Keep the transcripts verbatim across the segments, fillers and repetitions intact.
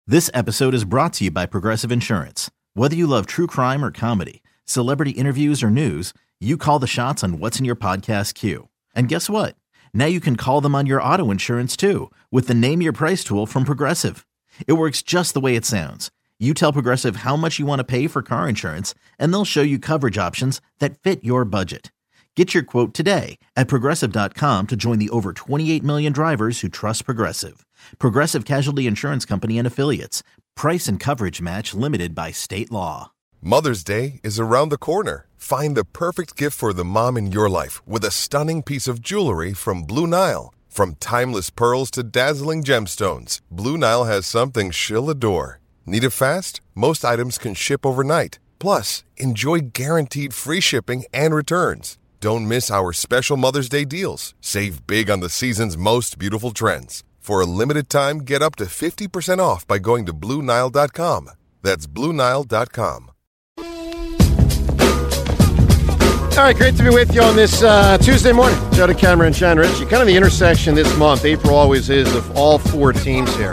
This episode is brought to you by Progressive Insurance. Whether you love true crime or comedy, celebrity interviews or news, you call the shots on what's in your podcast queue. And guess what? Now you can call them on your auto insurance too with the Name Your Price tool from Progressive. It works just the way it sounds. You tell Progressive how much you want to pay for car insurance, and they'll show you coverage options that fit your budget. Get your quote today at Progressive dot com to join the over twenty-eight million drivers who trust Progressive. Progressive Casualty Insurance Company and Affiliates. Price and coverage match limited by state law. Mother's Day is around the corner. Find the perfect gift for the mom in your life with a stunning piece of jewelry from Blue Nile. From timeless pearls to dazzling gemstones, Blue Nile has something she'll adore. Need it fast? Most items can ship overnight. Plus, enjoy guaranteed free shipping and returns. Don't miss our special Mother's Day deals. Save big on the season's most beautiful trends. For a limited time, get up to fifty percent off by going to Blue Nile dot com. That's Blue Nile dot com. All right, great to be with you on this uh, Tuesday morning. Joe DeCamara and John Ritchie. Kind of the intersection this month. April always is of all four teams here.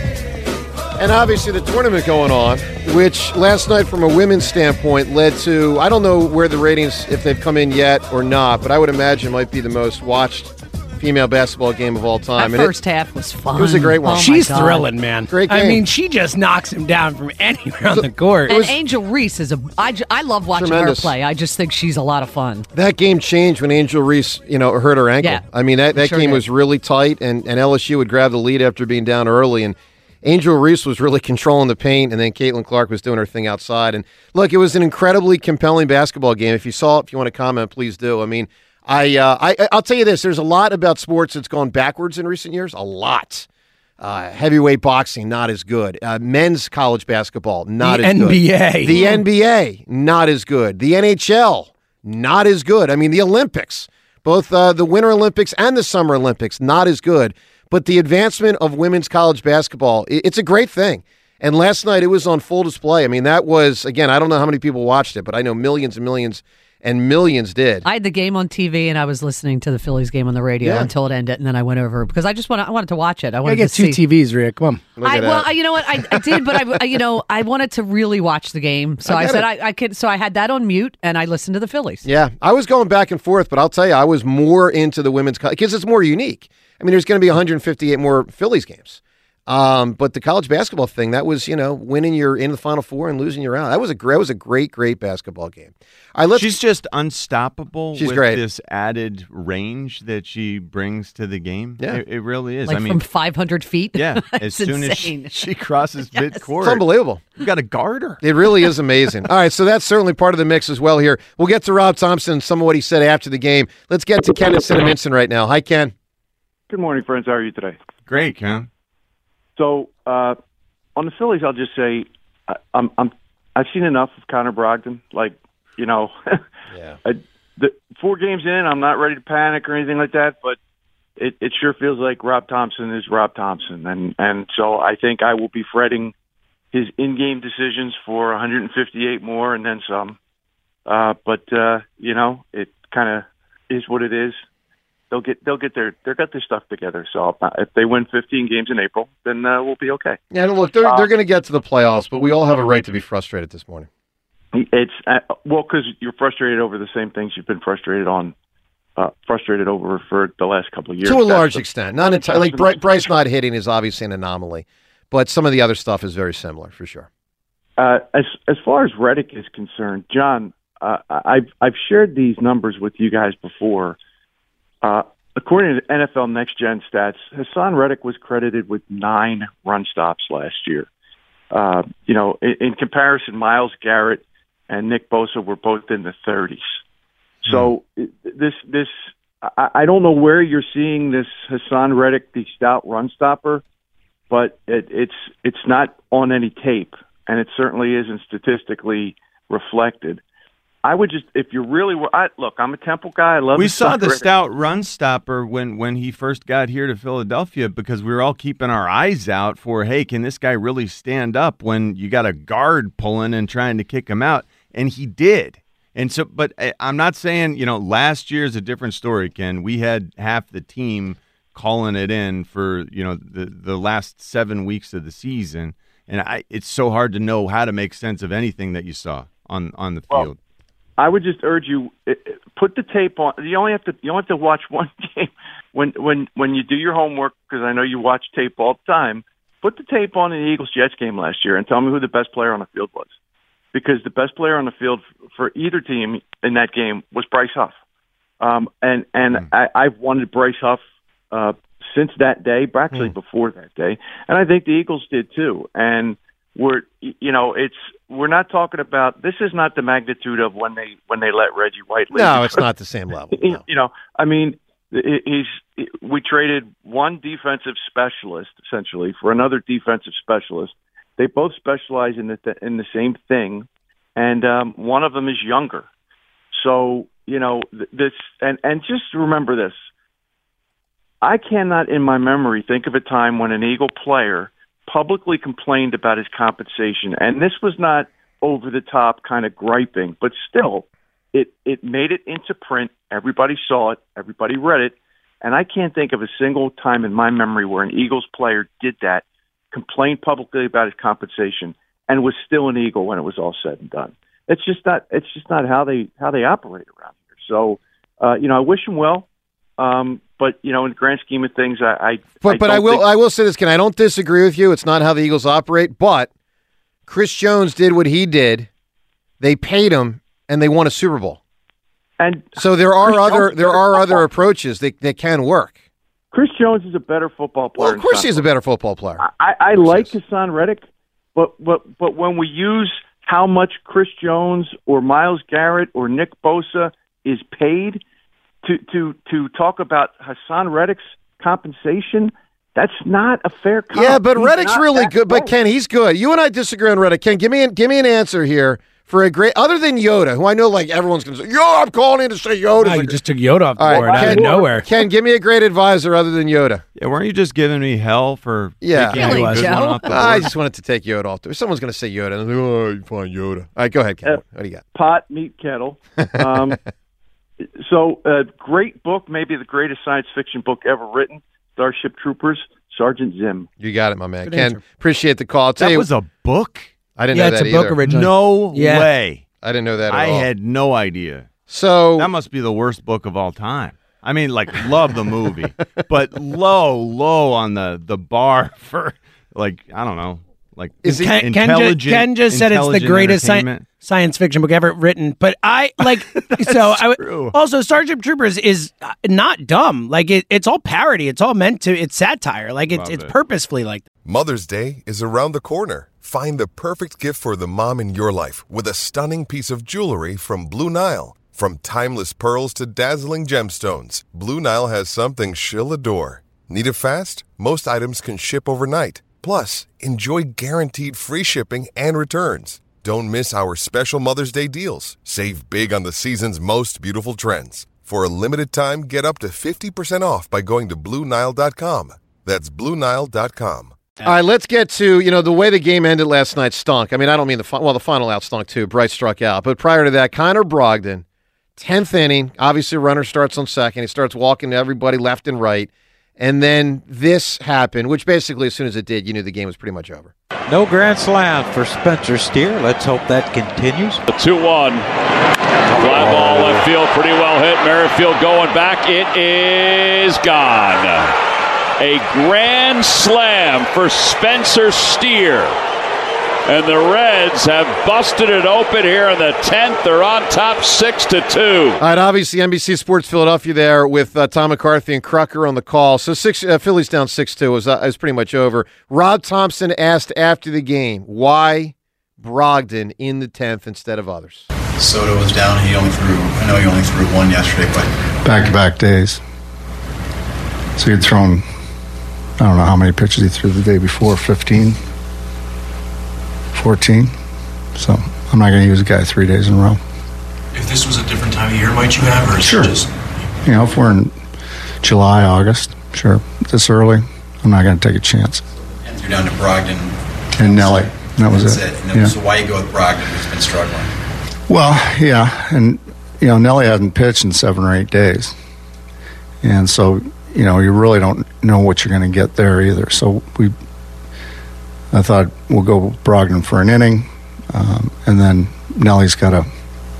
And obviously the tournament going on, which last night from a women's standpoint led to, I don't know where the ratings, if they've come in yet or not, but I would imagine might be the most watched female basketball game of all time. That and first it, half was fun. It was a great one. Oh She's thrilling, man. Great game. I mean, she just knocks him down from anywhere on the court. And Angel Reese is a. I, ju- I love watching Tremendous. her play. I just think she's a lot of fun. That game changed when Angel Reese, you know, hurt her ankle. Yeah, I mean, that, that sure game did. was really tight, and, and L S U would grab the lead after being down early, and Angel Reese was really controlling the paint, and then Caitlin Clark was doing her thing outside. And look, it was an incredibly compelling basketball game. If you saw it, if you want to comment, please do. I mean, I, uh, I, I'll tell you this. There's a lot about sports that's gone backwards in recent years. A lot. Uh, heavyweight boxing, not as good. Uh, men's college basketball, not The as N B A. good. The N B A, not as good. The N H L, not as good. I mean, the Olympics, both uh, the Winter Olympics and the Summer Olympics, not as good. But the advancement of women's college basketball, it's a great thing. And last night it was on full display. I mean, that was, again, I don't know how many people watched it, but I know millions and millions and millions did. I had the game on T V, and I was listening to the Phillies game on the radio Yeah. until it ended, and then I went over because I just wanted, I wanted to watch it. I I wanted get to two see. T Vs, Rick. Come on. Look I, at well, that. I, you know what, I, I did, but I, I- you know, I wanted to really watch the game, so I I, get said it. I, I could. So I had that on mute, and I listened to the Phillies. Yeah, I was going back and forth, but I'll tell you, I was more into the women's college because it's more unique. I mean, there's going to be one hundred fifty-eight more Phillies games. Um, but the college basketball thing, that was, you know, winning your in the Final Four and losing your round. That was a great, that was a great, great basketball game. All right, let's, She's just unstoppable She's with great. this added range that she brings to the game. Yeah. It, it really is. Like I mean, from five hundred feet. yeah, as It's soon as she, insane. she crosses Yes. midcourt, it's unbelievable. you got to guard her. It really is amazing. All right, so that's certainly part of the mix as well here. We'll get to Rob Thompson and some of what he said after the game. Let's get to Ken at Cinnaminson right now. Hi, Ken. Good morning, friends. How are you today? Great, Ken. So, uh, on the Phillies, I'll just say I, I'm, I'm, I've seen enough of Connor Brogdon. Like, you know, Yeah. I, the four games in, I'm not ready to panic or anything like that, but it, it sure feels like Rob Thompson is Rob Thompson. And, and so I think I will be fretting his in-game decisions for one hundred fifty-eight more and then some. Uh, but, uh, you know, it kind of is what it is. They'll get they'll get their they'll get their stuff together. So if they win fifteen games in April, then uh, we'll be okay. Yeah, look, they're, they're going to get to the playoffs, but we all have a right to be frustrated this morning. It's uh, well because you're frustrated over the same things you've been frustrated on, uh, frustrated over for the last couple of years. To a That's large the- extent. Not entirely. Like, Bry- Bryce not hitting is obviously an anomaly, but some of the other stuff is very similar, for sure. Uh, as as far as Reddick is concerned, John, uh, I've I've shared these numbers with you guys before. Uh, according to N F L Next Gen stats, Hassan Reddick was credited with nine run stops last year. Uh, you know, in, in comparison, Myles Garrett and Nick Bosa were both in the thirties. So mm. this this I, I don't know where you're seeing this Hassan Reddick, the stout run stopper, but it, it's it's not on any tape, and it certainly isn't statistically reflected. I would just, if you really were, I, look, I'm a Temple guy. I love We the saw stuff the Reddick- stout run stopper when, when he first got here to Philadelphia because we were all keeping our eyes out for, hey, can this guy really stand up when you got a guard pulling and trying to kick him out? And he did. And so, but I- I'm not saying, you know, last year's a different story, Ken. We had half the team calling it in for, you know, the, the last seven weeks of the season. And I, it's so hard to know how to make sense of anything that you saw on, on the Well, field. I would just urge you, put the tape on. You only have to you only have to watch one game when when when you do your homework, because I know you watch tape all the time. Put the tape on in the Eagles-Jets game last year and tell me who the best player on the field was. Because the best player on the field for either team in that game was Bryce Huff. Um, and and mm. I, I've wanted Bryce Huff uh, since that day, but actually mm. before that day. And I think the Eagles did too. And we're, you know, it's we're not talking about, this is not the magnitude of when they when they let Reggie White leave. No, it's not the same level. No. You know, I mean, he's we traded one defensive specialist essentially for another defensive specialist. They both specialize in the in the same thing, and um, one of them is younger. So you know this, and and just remember this: I cannot, in my memory, think of a time when an Eagle player publicly complained about his compensation, and this was not over the top kind of griping, but still, it it made it into print. Everybody saw it. Everybody read it, and I can't think of a single time in my memory where an Eagles player did that. Complained publicly about his compensation, and was still an Eagle when it was all said and done. It's just not. It's just not how they how they operate around here. So, uh, you know, I wish him well, um, but you know, in the grand scheme of things, I. I but I but I will think- I will say this, Ken. I don't disagree with you. It's not how the Eagles operate, but Chris Jones did what he did. They paid him, and they won a Super Bowl. And so there are Chris other Jones there are football. other approaches that that can work. Chris Jones is a better football player. Well, of course, he's a better football player. I, I like Hassan Reddick, but but but when we use how much Chris Jones or Myles Garrett or Nick Bosa is paid to to to talk about Hassan Reddick's compensation, that's not a fair comp. Yeah, but He's Reddick's not really that good. But low. Ken, he's good. You and I disagree on Reddick. Ken, give me an, give me an answer here for a great other than Yoda, who I know like everyone's going to say, "Yo, I'm calling in to say Yoda." Oh, you just took Yoda off the All board right, out Ken, of nowhere. Ken, give me a great advisor other than Yoda. Yeah, weren't you just giving me hell for Yeah. taking Really, a good Joe? one off the board? I just wanted to take Yoda off there. Someone's going to say Yoda. And I'm like, oh, you find Yoda. All right, go ahead, Ken. Uh, What do you got? Pot, meat, kettle. Um, so, uh, great book, maybe the greatest science fiction book ever written, Starship Troopers, Sergeant Zim. You got it, my man. Good Ken, answer. appreciate the call. I'll tell That you, was a book? I didn't Yeah, know it's that a book either. originally. No Yeah. way. I didn't know that at I all. had no idea. So That must be the worst book of all time. I mean, like, love the movie, but low, low on the, the bar for, like, I don't know, like Is it- Ken, Ken, ju- intelligent. Ken just said it's the intelligent greatest sci- entertainment. science fiction book ever written. But I like so. I true. w- also Starship Troopers is uh, not dumb. Like it, it's all parody. It's all meant to. It's satire. Like it's Love it's it. purposefully like that. Mother's Day is around the corner. Find the perfect gift for the mom in your life with a stunning piece of jewelry from Blue Nile. From timeless pearls to dazzling gemstones, Blue Nile has something she'll adore. Need it fast? Most items can ship overnight. Plus, enjoy guaranteed free shipping and returns. Don't miss our special Mother's Day deals. Save big on the season's most beautiful trends. For a limited time, get up to fifty percent off by going to Blue Nile dot com. That's Blue Nile dot com. All right, let's get to, you know, the way the game ended last night stunk. I mean, I don't mean the fi- well, the final out stunk too. Bryce struck out. But prior to that, Connor Brogdon, tenth inning, obviously runner starts on second. He starts walking to everybody left and right. And then this happened, which basically as soon as it did, you knew the game was pretty much over. No grand slam for Spencer Steer. Let's hope that continues. The two one. Fly ball left field, pretty well hit. Merrifield going back. It is gone. A grand slam for Spencer Steer. And the Reds have busted it open here in the tenth. They're on top six to two. All right, obviously N B C Sports Philadelphia there with uh, Tom McCarthy and Crucker on the call. So six uh, Phillies down six two. It was, uh, it was pretty much over. Rob Thompson asked after the game, why Brogdon in the tenth instead of others? Soto was down. He only threw, I know he only threw one yesterday, but back-to-back days. So he'd thrown, I don't know how many pitches he threw the day before, fifteen, fourteen. So I'm not going to use a guy three days in a row. if this was a different time of year, might you have, or is Sure. it just You know, if we're in July, August, sure. This early, I'm not going to take a chance. and you're down to Brogdon And Nelly, that was That's it. it. And then, Yeah. So why you go with Brogdon, who's been struggling? Well, yeah, and you know Nelly hasn't pitched in seven or eight days, and so you know you really don't know what you're going to get there either. So we, I thought we'll go Brogdon for an inning, um, and then Nelly's got to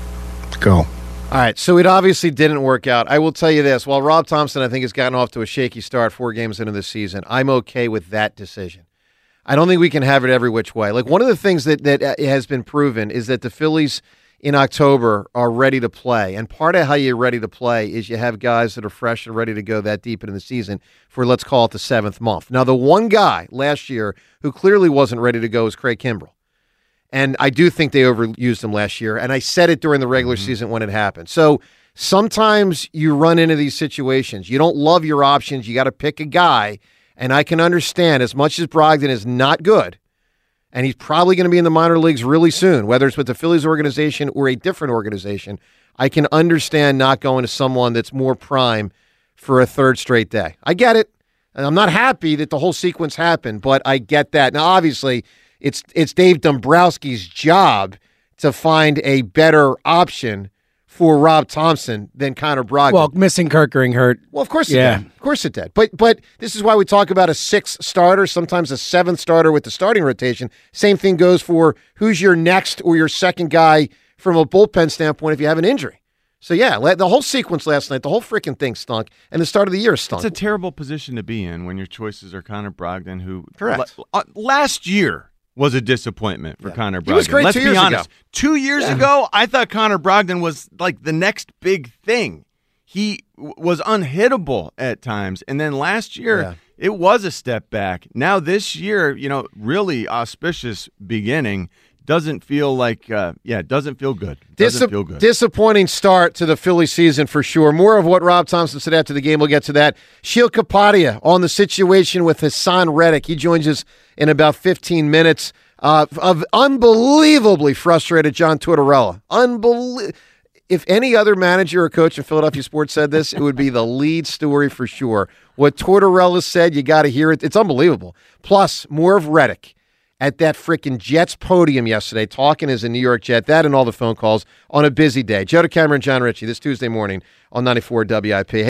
go. All right, so it obviously didn't work out. I will tell you this. While Rob Thompson, I think, has gotten off to a shaky start four games into the season, I'm okay with that decision. I don't think we can have it every which way. Like, one of the things that, that has been proven is that the Phillies in October are ready to play. And part of how you're ready to play is you have guys that are fresh and ready to go that deep into the season for, let's call it, the seventh month. Now, the one guy last year who clearly wasn't ready to go is Craig Kimbrell. And I do think they overused him last year. And I said it during the regular mm-hmm. season when it happened. So sometimes you run into these situations. You don't love your options. You got to pick a guy. And I can understand, as much as Brogdon is not good, and he's probably going to be in the minor leagues really soon, whether it's with the Phillies organization or a different organization, I can understand not going to someone that's more prime for a third straight day. I get it. And I'm not happy that the whole sequence happened, but I get that. Now, obviously, It's it's Dave Dombrowski's job to find a better option for Rob Thompson than Connor Brogdon. Well, missing Kerkering hurt. Well, of course it yeah. did. Of course it did. But but this is why we talk about a sixth starter, sometimes a seventh starter with the starting rotation. Same thing goes for who's your next or your second guy from a bullpen standpoint if you have an injury. So, yeah, the whole sequence last night, the whole freaking thing stunk, and the start of the year stunk. It's a terrible position to be in when your choices are Connor Brogdon, who Correct. Uh, last year was a disappointment for yeah. Connor Brogdon. He was great Let's two be years honest. ago. Two years yeah. ago, I thought Connor Brogdon was like the next big thing. He w- was unhittable at times. And then last year, yeah. it was a step back. Now this year, you know, really auspicious beginning. Doesn't feel like, uh, yeah, doesn't feel good. Doesn't Dis- feel good. Disappointing start to the Philly season for sure. More of what Rob Thompson said after the game. We'll get to that. Sheil Kapadia on the situation with Hassan Reddick. He joins us in about fifteen minutes. Uh, of unbelievably frustrated John Tortorella. Unbelie- if any other manager or coach in Philadelphia sports said this, it would be the lead story for sure. What Tortorella said, you got to hear it. It's unbelievable. Plus, more of Reddick at that freaking Jets podium yesterday, talking as a New York Jet, that and all the phone calls on a busy day. Joe DeCamara and John Ritchie this Tuesday morning on ninety-four W I P.